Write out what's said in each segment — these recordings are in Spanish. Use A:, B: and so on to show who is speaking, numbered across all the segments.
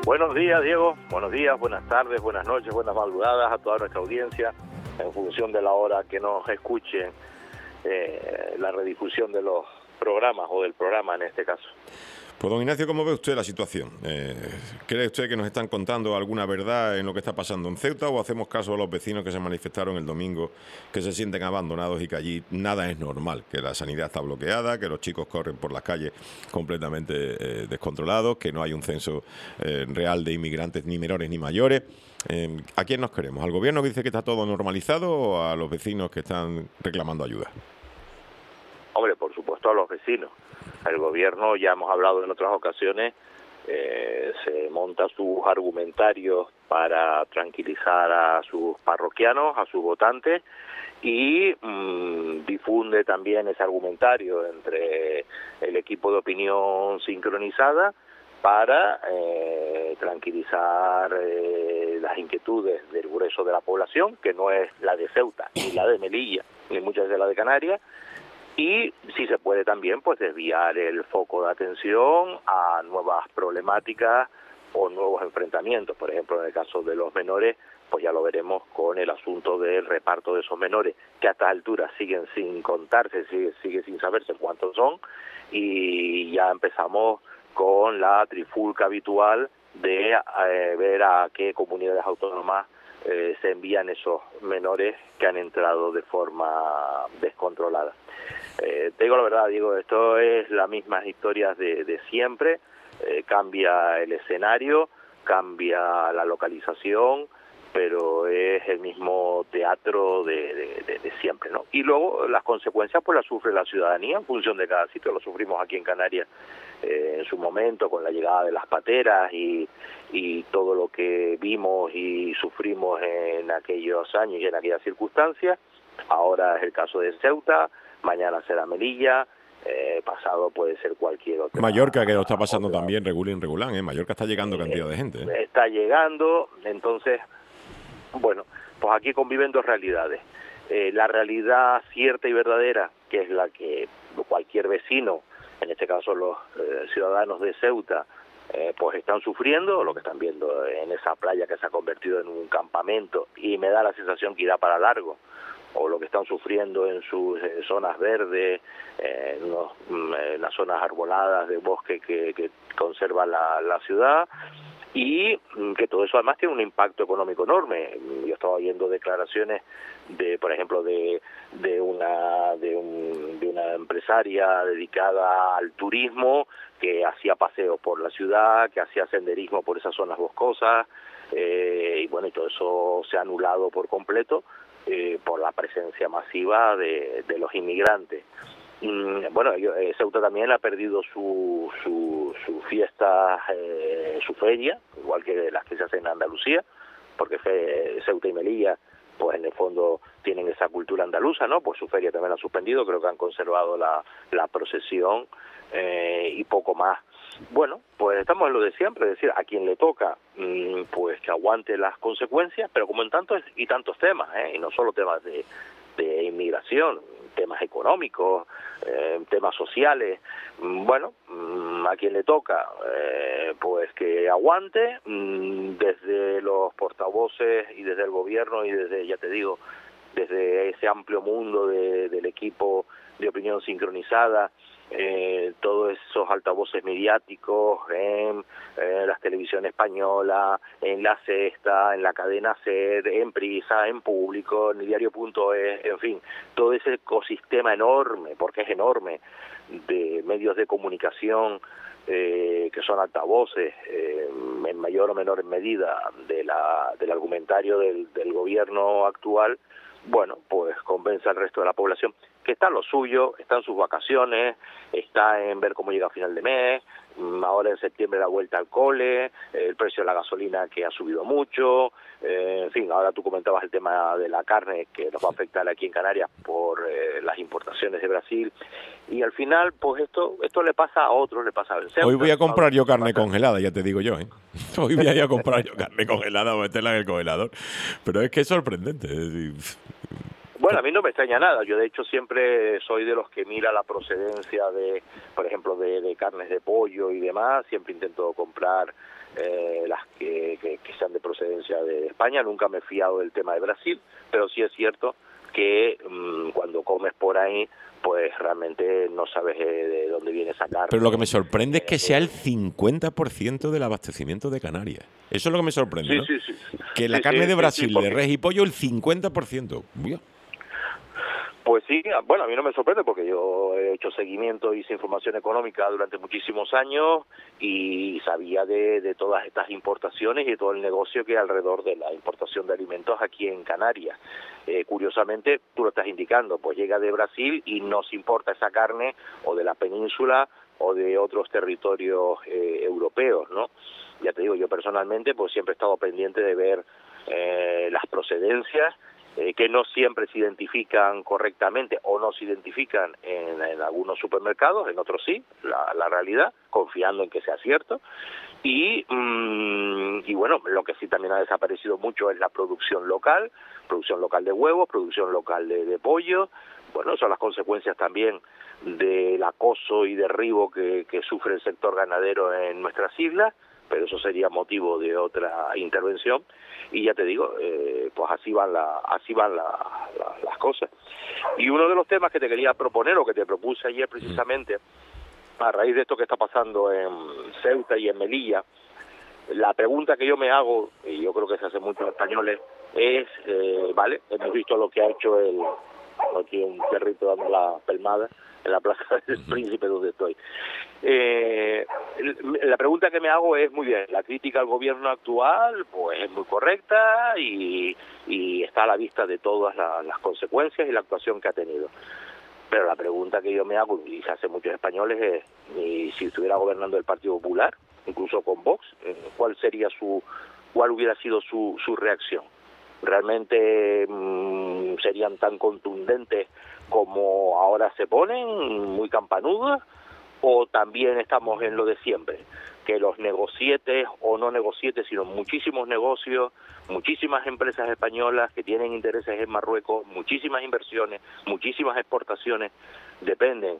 A: Buenos días, Diego. Buenos días, buenas tardes, buenas noches, buenas madrugadas a toda nuestra audiencia, en función de la hora que nos escuchen la redifusión de los programas o del programa en este caso.
B: Pues don Ignacio, ¿cómo ve usted la situación? ¿Cree usted que nos están contando alguna verdad en lo que está pasando en Ceuta o hacemos caso a los vecinos que se manifestaron el domingo, que se sienten abandonados y que allí nada es normal, que la sanidad está bloqueada, que los chicos corren por las calles completamente descontrolados, que no hay un censo real de inmigrantes ni menores ni mayores? ¿A quién nos queremos? ¿Al gobierno que dice que está todo normalizado o a los vecinos que están reclamando ayuda?
A: Hombre, por supuesto a los vecinos. El gobierno, ya hemos hablado en otras ocasiones, se monta sus argumentarios para tranquilizar a sus parroquianos, a sus votantes, y difunde también ese argumentario entre el equipo de opinión sincronizada para tranquilizar las inquietudes del grueso de la población, que no es la de Ceuta, ni la de Melilla, ni muchas de las de Canarias, y si se puede también pues desviar el foco de atención a nuevas problemáticas o nuevos enfrentamientos. Por ejemplo, en el caso de los menores, pues ya lo veremos con el asunto del reparto de esos menores, que a estas alturas siguen sin contarse, sigue sin saberse cuántos son, y ya empezamos con la trifulca habitual de ver a qué comunidades autónomas se envían esos menores que han entrado de forma descontrolada. Te digo la verdad, Diego, esto es las mismas historias de siempre, cambia el escenario, cambia la localización, pero es el mismo teatro de siempre, ¿no? Y luego las consecuencias pues las sufre la ciudadanía en función de cada sitio. Lo sufrimos aquí en Canarias en su momento con la llegada de las pateras y todo lo que vimos y sufrimos en aquellos años y en aquellas circunstancias. Ahora es el caso de Ceuta, mañana será Melilla, pasado puede ser cualquier otro.
B: Mallorca, que lo está pasando también regulán, ¿eh? Mallorca está llegando cantidad de gente.
A: Está llegando, entonces, bueno, pues aquí conviven dos realidades. La realidad cierta y verdadera, que es la que cualquier vecino, en este caso los ciudadanos de Ceuta, pues están sufriendo, lo que están viendo en esa playa que se ha convertido en un campamento y me da la sensación que irá para largo, o lo que están sufriendo en sus zonas verdes, en las zonas arboladas de bosque que conserva la ciudad, y que todo eso además tiene un impacto económico enorme. Yo estaba oyendo declaraciones de, por ejemplo, de una empresaria dedicada al turismo que hacía paseos por la ciudad, que hacía senderismo por esas zonas boscosas, y bueno, y todo eso se ha anulado por completo por la presencia masiva de los inmigrantes. Bueno, Ceuta también ha perdido su fiesta, su feria, igual que las que se hacen en Andalucía, porque Ceuta y Melilla, pues en el fondo tienen esa cultura andaluza, ¿no? Pues su feria también la han suspendido, creo que han conservado la procesión y poco más. Bueno, pues estamos en lo de siempre, es decir, a quien le toca, pues que aguante las consecuencias, pero como en tantos y tantos temas, y no solo temas de inmigración, temas económicos, temas sociales, bueno, a quien le toca, pues que aguante, desde los portavoces y desde el gobierno y desde, ya te digo, desde ese amplio mundo del equipo de opinión sincronizada, todos esos altavoces mediáticos en la televisión española, en La Sexta, en la cadena SER, en Prisa, en Público, en el diario.es, en fin, todo ese ecosistema enorme, porque es enorme, de medios de comunicación que son altavoces, en mayor o menor medida del argumentario del gobierno actual. Bueno, pues convence al resto de la población que está en lo suyo, está en sus vacaciones, está en ver cómo llega a final de mes, ahora en septiembre la vuelta al cole, el precio de la gasolina que ha subido mucho, en fin, ahora tú comentabas el tema de la carne que nos va a afectar aquí en Canarias por las importaciones de Brasil, y al final, pues esto le pasa a otros, le pasa a Ceuta.
B: Hoy voy a comprar yo carne congelada, ya te digo yo, ¿eh? Hoy voy a ir a comprar yo carne congelada o meterla en el congelador, pero es que es sorprendente, es decir,
A: bueno, a mí no me extraña nada. Yo, de hecho, siempre soy de los que mira la procedencia de, por ejemplo, de carnes de pollo y demás. Siempre intento comprar las que sean de procedencia de España. Nunca me he fiado del tema de Brasil, pero sí es cierto que cuando comes por ahí, pues realmente no sabes de dónde viene esa carne.
B: Pero lo que me sorprende es que sea el 50% del abastecimiento de Canarias. Eso es lo que me sorprende,
A: sí,
B: ¿no?
A: Sí, sí.
B: Que la
A: Sí,
B: carne
A: sí,
B: de Brasil,
A: sí, porque...
B: de res y pollo, el 50%. Uy.
A: Pues sí, bueno, a mí no me sorprende porque yo he hecho seguimiento, hice información económica durante muchísimos años y sabía de todas estas importaciones y de todo el negocio que hay alrededor de la importación de alimentos aquí en Canarias. Curiosamente, tú lo estás indicando, pues llega de Brasil y nos importa esa carne o de la península o de otros territorios europeos, ¿no? Ya te digo, yo personalmente pues siempre he estado pendiente de ver las procedencias, que no siempre se identifican correctamente o no se identifican en algunos supermercados, en otros sí, la realidad, confiando en que sea cierto. Y bueno, lo que sí también ha desaparecido mucho es la producción local de huevos, producción local de pollo. Bueno, son las consecuencias también del acoso y derribo que sufre el sector ganadero en nuestras islas, pero eso sería motivo de otra intervención. Y ya te digo, pues así van las cosas. Y uno de los temas que te quería proponer, o que te propuse ayer precisamente, a raíz de esto que está pasando en Ceuta y en Melilla, la pregunta que yo me hago, y yo creo que se hace muchos españoles, es, vale, hemos visto lo que ha hecho aquí un perrito dando la pelmada en la Plaza del Príncipe donde estoy. La pregunta que me hago es, muy bien, la crítica al gobierno actual pues es muy correcta y está a la vista de todas las consecuencias y la actuación que ha tenido. Pero la pregunta que yo me hago, y se hace muchos españoles, es, y si estuviera gobernando el Partido Popular, incluso con Vox, ¿cuál hubiera sido su reacción? ¿Realmente serían tan contundentes como ahora se ponen, muy campanudos? ¿O también estamos en lo de siempre? Que los negocietes o no negocietes, sino muchísimos negocios, muchísimas empresas españolas que tienen intereses en Marruecos, muchísimas inversiones, muchísimas exportaciones, dependen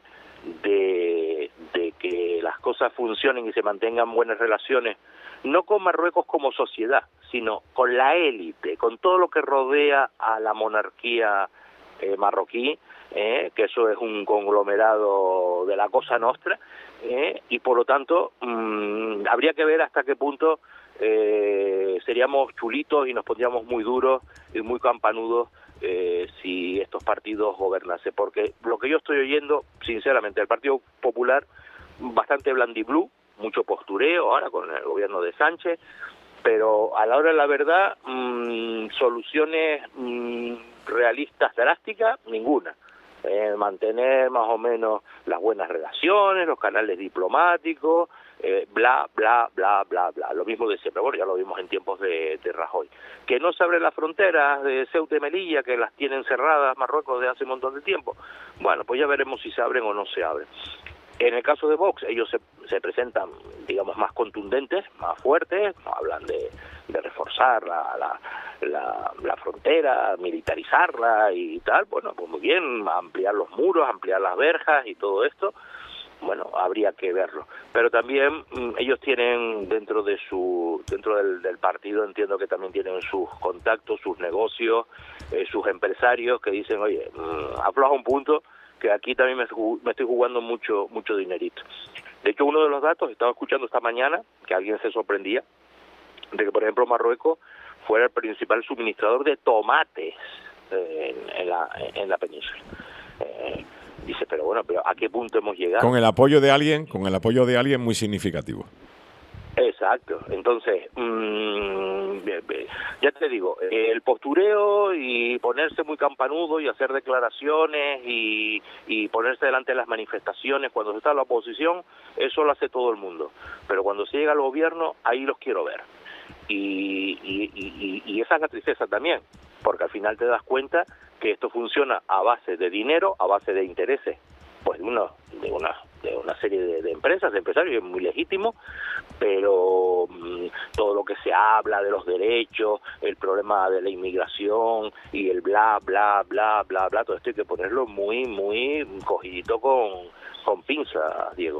A: de que las cosas funcionen y se mantengan buenas relaciones, no con Marruecos como sociedad, sino con la élite, con todo lo que rodea a la monarquía marroquí, que eso es un conglomerado de la Cosa Nostra, y por lo tanto habría que ver hasta qué punto seríamos chulitos y nos pondríamos muy duros y muy campanudos si estos partidos gobernasen, porque lo que yo estoy oyendo, sinceramente, el Partido Popular bastante blandiblú, mucho postureo ahora con el gobierno de Sánchez, pero a la hora de la verdad soluciones realistas, drásticas, ninguna. Mantener más o menos las buenas relaciones, los canales diplomáticos, bla, bla, bla, bla, bla. Lo mismo de siempre, bueno, ya lo vimos en tiempos de Rajoy. Que no se abren las fronteras de Ceuta y Melilla, que las tienen cerradas Marruecos desde hace un montón de tiempo. Bueno, pues ya veremos si se abren o no se abren. En el caso de Vox, ellos se presentan, digamos, más contundentes, más fuertes, hablan de reforzar la frontera, militarizarla y tal. Bueno, pues muy bien, ampliar los muros, ampliar las verjas y todo esto. Bueno, habría que verlo. Pero también ellos tienen dentro del partido, entiendo que también tienen sus contactos, sus negocios, sus empresarios que dicen, oye, afloja un punto, que aquí también me estoy jugando mucho dinerito. De hecho, uno de los datos, estaba escuchando esta mañana, que alguien se sorprendía, de que, por ejemplo, Marruecos fuera el principal suministrador de tomates en la península. Dice, pero bueno, ¿a qué punto hemos llegado?
B: Con el apoyo de alguien muy significativo.
A: Exacto. Entonces, ya te digo, el postureo y ponerse muy campanudo y hacer declaraciones y ponerse delante de las manifestaciones cuando se está en la oposición, eso lo hace todo el mundo. Pero cuando se llega al gobierno, ahí los quiero ver. Y esa es la tristeza también, porque al final te das cuenta que esto funciona a base de dinero, a base de intereses, pues de una serie de empresas, de empresarios, es muy legítimo, pero todo lo que se habla de los derechos, el problema de la inmigración y el bla, bla, bla, bla, bla, todo esto hay que ponerlo muy, muy cogidito con pinzas, Diego.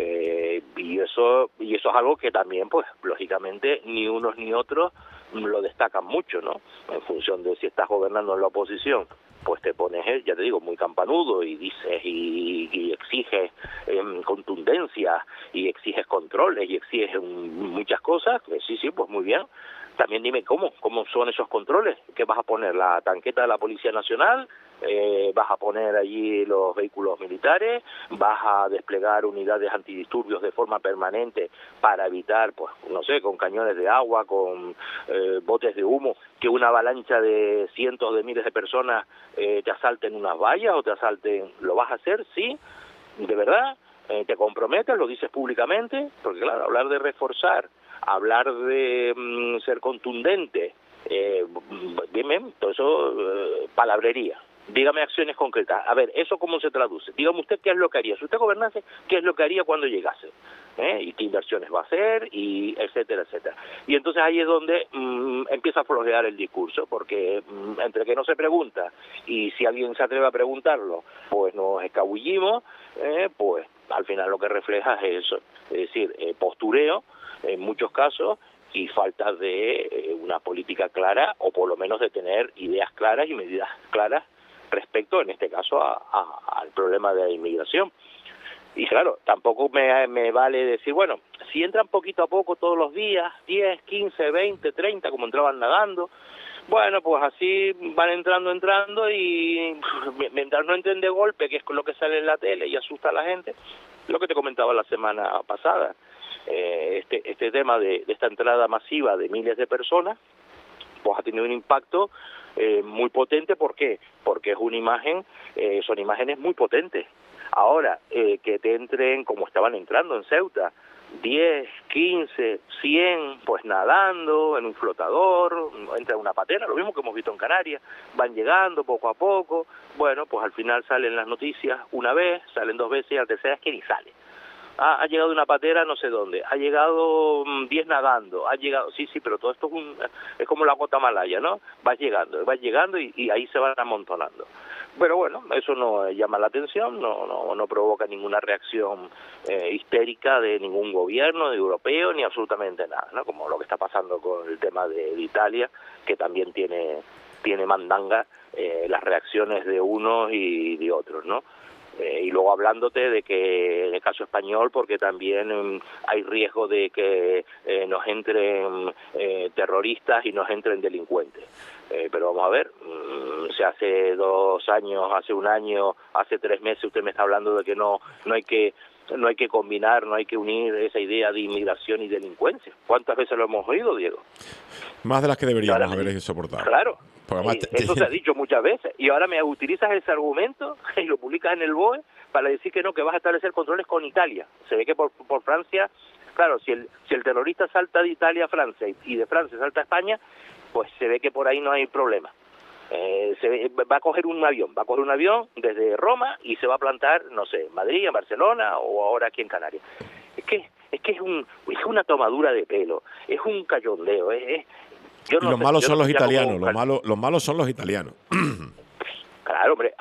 A: Y eso es algo que también, pues, lógicamente, ni unos ni otros lo destacan mucho, ¿no? En función de si estás gobernando en la oposición, pues te pones, ya te digo, muy campanudo y dices y exiges contundencia y exiges controles y exiges muchas cosas. Sí, pues muy bien. También dime cómo son esos controles. ¿Qué vas a poner? ¿La tanqueta de la Policía Nacional? ¿Vas a poner allí los vehículos militares? ¿Vas a desplegar unidades antidisturbios de forma permanente para evitar, pues no sé, con cañones de agua, con botes de humo, que una avalancha de cientos de miles de personas te asalten unas vallas o te asalten? ¿Lo vas a hacer? Sí, de verdad. ¿Te comprometes? ¿Lo dices públicamente? Porque claro, hablar de reforzar, hablar de ser contundente, bien, todo eso palabrería. Dígame acciones concretas. A ver, ¿eso cómo se traduce? Dígame usted qué es lo que haría. Si usted gobernase, ¿qué es lo que haría cuando llegase? Y qué inversiones va a hacer, y etcétera, etcétera. Y entonces ahí es donde empieza a florear el discurso, porque entre que no se pregunta y si alguien se atreve a preguntarlo, pues nos escabullimos, pues al final lo que refleja es eso, es decir, postureo en muchos casos y falta de una política clara, o por lo menos de tener ideas claras y medidas claras respecto, en este caso, al problema de la inmigración. Y claro, tampoco me vale decir, bueno, si entran poquito a poco todos los días, 10, 15, 20, 30, como entraban nadando, bueno, pues así van entrando y mientras no entren de golpe, que es lo que sale en la tele y asusta a la gente, lo que te comentaba la semana pasada, este tema de esta entrada masiva de miles de personas, pues ha tenido un impacto muy potente. ¿Por qué? Porque es una imagen, son imágenes muy potentes. Ahora, que te entren como estaban entrando en Ceuta, 10, 15, 100, pues nadando en un flotador, entra en una patera, lo mismo que hemos visto en Canarias, van llegando poco a poco, bueno, pues al final salen las noticias una vez, salen 2 veces y a la tercera es que ni sale. Ha llegado una patera no sé dónde, ha llegado 10 nadando, ha llegado, sí, pero todo esto es como la gota malaya, ¿no? Vas llegando y ahí se van amontonando. Pero bueno, eso no llama la atención, no provoca ninguna reacción histérica de ningún gobierno, de europeo, ni absolutamente nada, ¿no? Como lo que está pasando con el tema de Italia, que también tiene mandanga las reacciones de unos y de otros, ¿no? Y luego hablándote de que en el caso español, porque también hay riesgo de que nos entren terroristas y nos entren delincuentes. Pero vamos a ver, si hace 2 años, hace 1 año, hace 3 meses usted me está hablando de que no hay que combinar, no hay que unir esa idea de inmigración y delincuencia. ¿Cuántas veces lo hemos oído, Diego?
B: Más de las que deberíamos haber soportado.
A: Claro. Eso se ha dicho muchas veces. Y ahora me utilizas ese argumento y lo publicas en el BOE para decir que no, que vas a establecer controles con Italia. Se ve que por Francia, claro, si el terrorista salta de Italia a Francia y de Francia salta a España, pues se ve que por ahí no hay problema. Va a coger un avión desde Roma y se va a plantar, no sé, en Madrid, en Barcelona o ahora aquí en Canarias. Es que es una tomadura de pelo, es un cachondeo,
B: los malos son los italianos, los malos son los italianos.
A: Claro, hombre,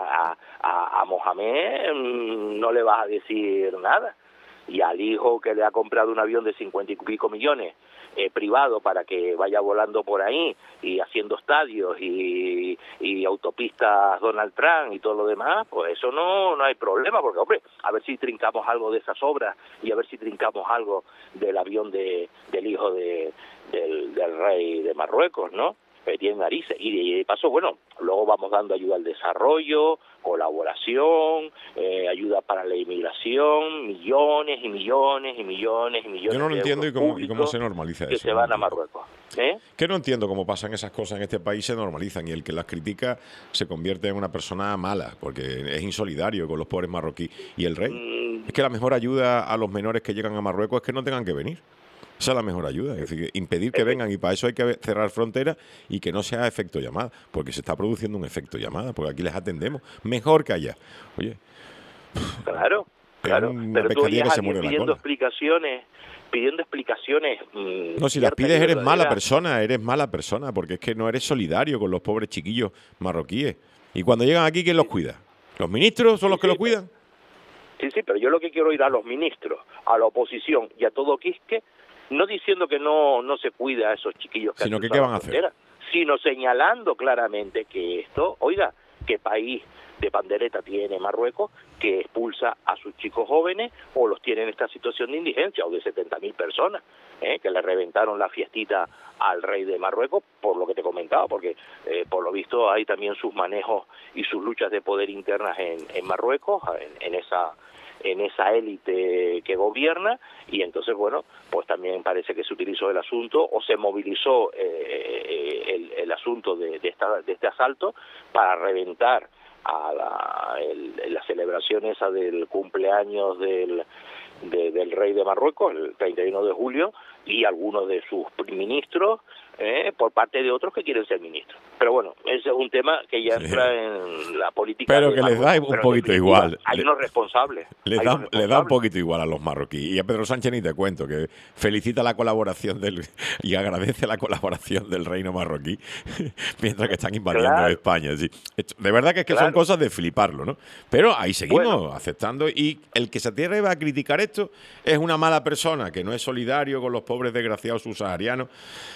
A: a Mohamed no le vas a decir nada. Y al hijo que le ha comprado un avión de 50 y pico millones privado para que vaya volando por ahí y haciendo estadios y autopistas Donald Trump y todo lo demás, pues eso no hay problema, porque hombre, a ver si trincamos algo de esas obras y a ver si trincamos algo del avión del hijo del rey de Marruecos, ¿no? Tiene narices. Y de paso, bueno, luego vamos dando ayuda al desarrollo, colaboración, ayuda para la inmigración, millones y millones y millones y millones.
B: Yo no lo entiendo y cómo se normaliza
A: que
B: eso.
A: Que se van a Marruecos.
B: Que no entiendo cómo pasan esas cosas en este país, se normalizan, y el que las critica se convierte en una persona mala, porque es insolidario con los pobres marroquíes. Y el rey, es que la mejor ayuda a los menores que llegan a Marruecos es que no tengan que venir. Esa es la mejor ayuda, es decir, impedir que vengan, y para eso hay que cerrar fronteras y que no sea efecto llamada, porque se está produciendo un efecto llamada, porque aquí les atendemos mejor que allá. Oye,
A: claro, pero tú ibas pidiendo explicaciones.
B: No, si las pides eres mala persona, porque es que no eres solidario con los pobres chiquillos marroquíes. Y cuando llegan aquí, ¿quién los cuida? ¿Los ministros son los que los cuidan?
A: Sí, sí, pero yo lo que quiero ir a los ministros, a la oposición y a todo Quisque, no diciendo que no se cuida a esos chiquillos que
B: Sino
A: han
B: que
A: cruzado
B: ¿qué van a
A: la
B: hacer?
A: frontera, sino señalando claramente que esto, oiga, qué país de pandereta tiene Marruecos que expulsa a sus chicos jóvenes o los tiene en esta situación de indigencia, o de 70.000 personas, que le reventaron la fiestita al rey de Marruecos, por lo que te comentaba, porque por lo visto hay también sus manejos y sus luchas de poder internas en Marruecos, en esa élite que gobierna, y entonces, bueno, pues también parece que se utilizó el asunto o se movilizó el asunto de este asalto para reventar a la celebración esa del cumpleaños del rey de Marruecos, el 31 de julio, y algunos de sus ministros, por parte de otros que quieren ser ministros. Pero bueno, ese es un tema que ya entra en la política.
B: Pero
A: de
B: que les da
A: Marruecos.
B: un poquito igual.
A: Hay unos responsables.
B: Les da un poquito igual a los marroquíes. Y a Pedro Sánchez ni te cuento, que felicita la colaboración y agradece la colaboración del reino marroquí mientras que están invadiendo España. Sí. De verdad que es que son cosas de fliparlo, ¿no? Pero ahí seguimos aceptando, y el que se atreva a criticar esto es una mala persona, que no es solidario con los pobres desgraciados subsaharianos.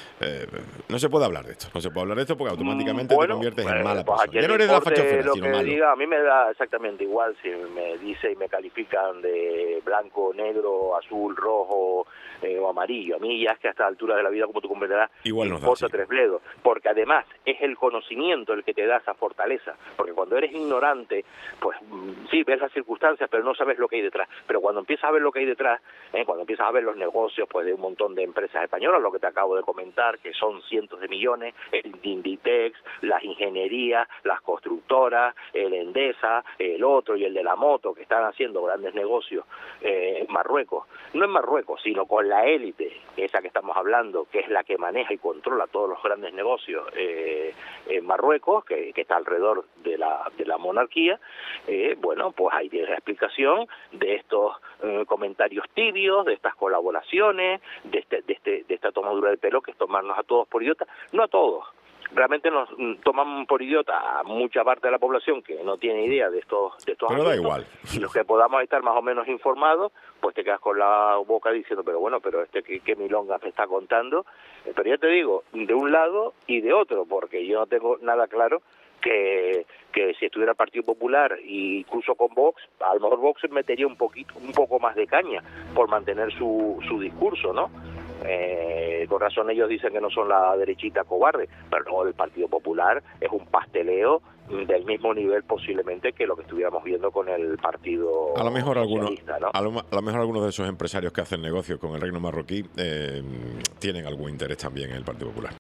B: No se puede hablar de esto, porque automáticamente te conviertes en mala persona. Ya no eres de la fachofera, sino malo.
A: Diga, a mí me da exactamente igual si me dice y me califican de blanco, negro, azul, rojo o amarillo. A mí ya es que a esta altura de la vida, como tú comprenderás,
B: igual nos
A: importa tres bledos, porque además es el conocimiento el que te da esa fortaleza, porque cuando eres ignorante, pues sí, ves las circunstancias, pero no sabes lo que hay detrás. Pero cuando empiezas a ver lo que hay detrás, cuando empiezas a ver los negocios pues de un montón de empresas españolas, lo que te acabo de comentar, que son cientos de millones, el Inditex, las ingenierías, las constructoras, el Endesa, el otro y el de la moto, que están haciendo grandes negocios en Marruecos. No en Marruecos, sino con la élite, esa que estamos hablando, que es la que maneja y controla todos los grandes negocios en Marruecos, que está alrededor de la monarquía. Bueno, pues ahí tienes la explicación de estos comentarios tibios, de estas colaboraciones, de esta tomadura de pelo, que es tomarnos a todos por idiotas. No a todos, realmente nos toman por idiota a mucha parte de la población que no tiene idea de estos
B: pero
A: asuntos,
B: da igual.
A: Y los que podamos estar más o menos informados, pues te quedas con la boca diciendo, pero bueno, pero qué milonga me está contando. Pero ya te digo, de un lado y de otro, porque yo no tengo nada claro que si estuviera el Partido Popular e incluso con Vox, a lo mejor Vox metería un poco más de caña por mantener su discurso, ¿no? Con razón ellos dicen que no son la derechita cobarde, pero luego el Partido Popular es un pasteleo del mismo nivel posiblemente que lo que estuviéramos viendo con el Partido
B: a lo mejor
A: Socialista, ¿no?
B: a lo mejor algunos de esos empresarios que hacen negocios con el reino marroquí tienen algún interés también en el Partido Popular.